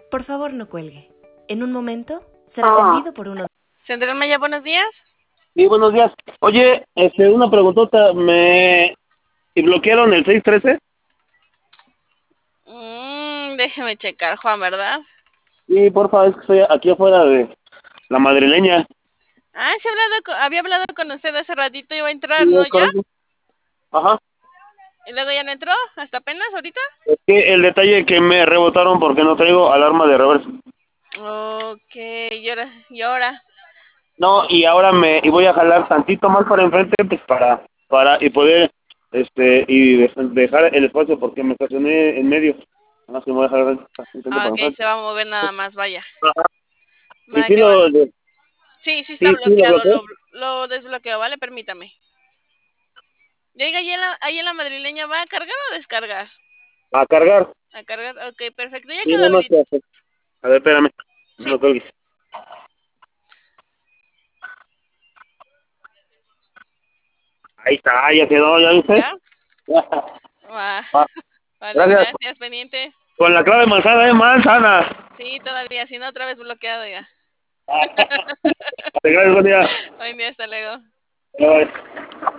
Por favor, no cuelgue. En un momento será atendido por uno. Central Maya, buenos días. Sí, buenos días. Oye, una preguntota, ¿y bloquearon el 613? Déjeme checar, Juan, ¿verdad? Sí, porfa, es que estoy aquí afuera de la madrileña. Sí, había hablado con usted hace ratito, iba a entrar, Sí, ¿no? es ¿Ya? correcto. Ajá. ¿Y luego ya no entró? ¿Hasta apenas ahorita? Es que el detalle que me rebotaron porque no traigo alarma de reversa. Ok, ¿y ahora? No, y ahora y voy a jalar tantito más para enfrente, pues y poder, dejar el espacio porque me estacioné en medio. Nada más que me voy a jalar tantito para Ok, enfrente. se va a mover nada más, vaya. Ajá. Y Va, que va. Sí está sí lo bloqueado, bloqueé. lo desbloqueo, ¿vale? Permítame. Diga, ahí en la madrileña, ¿va a cargar o descargar? A cargar. A cargar, ok, perfecto. Ya Sí, quedó nada más habilitado. que hacer. A ver, espérame. Sí, No colgues. Ahí está, ya quedó, ¿ya viste? ¿ya? Va. Ah, Vale, gracias. gracias, pendiente. Con la clave manzana, manzana. Sí, todavía, si no, otra vez bloqueado ya. Gracias, buen día. Buen día, hasta luego. Bye.